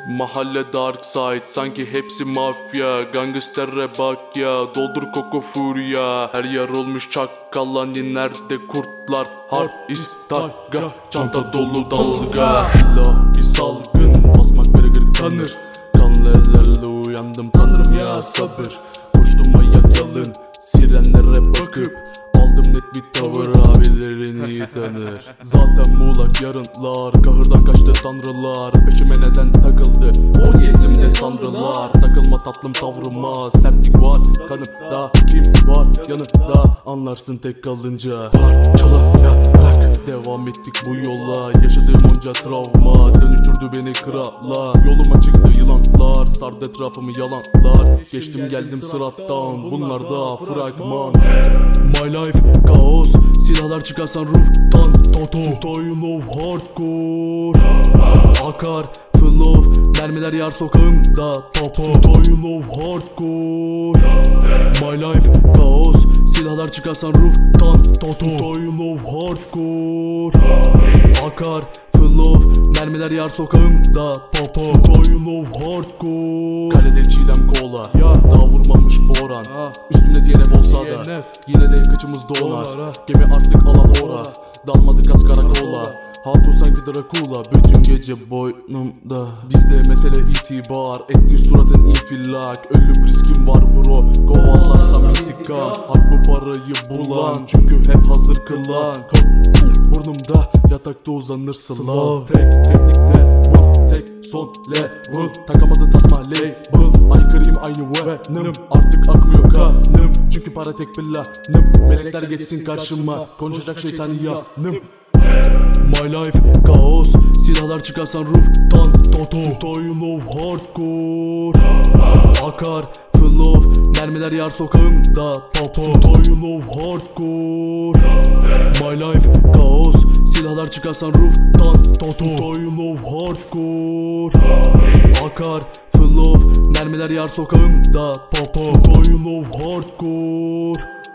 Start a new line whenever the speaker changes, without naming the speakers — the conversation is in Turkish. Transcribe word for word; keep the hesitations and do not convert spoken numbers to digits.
Mahalle dark side, sanki hepsi mafya. Gangster'e bak ya, doldur koko furya. Her yer olmuş çakkalani, nerede kurtlar? Hard is taga, çanta dolu dalga. Silah bir salgın, basmak gırgır kanır. Kanlı ellerle uyandım tanrım ya sabır. Koştum ayak yalın, sirenlere bakıp aldım net bir tavır, abilerin iyi tanır. Zaten muğlak yarınlar, kahırdan kaçtı tanrılar. Peşime neden takıldı on yedimde sanrılar. Takılma tatlım tavrıma, sertlik var kanımda. Kim var yanında, anlarsın tek kalınca. Parçalayarak devam ettik bu yola. Yaşadığım onca travma dönüştürdü beni krala. Yoluma çıktı yılanlar, sardı etrafımı yalanlar. Geçtim geldim sırattan, bunlar da fragman. My life kaos, silahlar çıkarsan roof'tan. Toto style of hardcore. Akar full of mermiler yar sokağımda. Papa style of hardcore. My life kaos, silahlar çıkarsan roof'tan. Toto style of hardcore. Akar full of mermiler yar sokağımda. Papa style of hardcore. Kalede çiğdem kola ya, daha vurmamış boran. Üstünde D N F olsa da yine de kıçımız donar. Gemi artık alan ora, dalmadık az karakola. Hatun sanki Dracula, bütün gece boynumda. Bizde mesele itibar, ettiği suratın infilak. Ölüm riskim var bro, kovalarsam intikam. Hak bu parayı bulan, çünkü hep hazır kılan. Burnumda yatakta uzanır slav. Tek teknikte vur, tek son level. Takamadın tasma label, aykırıyım aynı venom. Artık akmıyor kanım, çünkü para tek planım. Melekler geçsin karşıma, konuşacak şeytani yanım. My life kaos, silahlar çıkarsan roof'tan. Toto style of hardcore. Akar full of mermiler yar sokağımda. Papa style of hardcore. My life kaos, silahlar çıkarsan roof'tan. Toto style of hardcore. Akar full of mermiler yar sokağımda. Papa style of hardcore.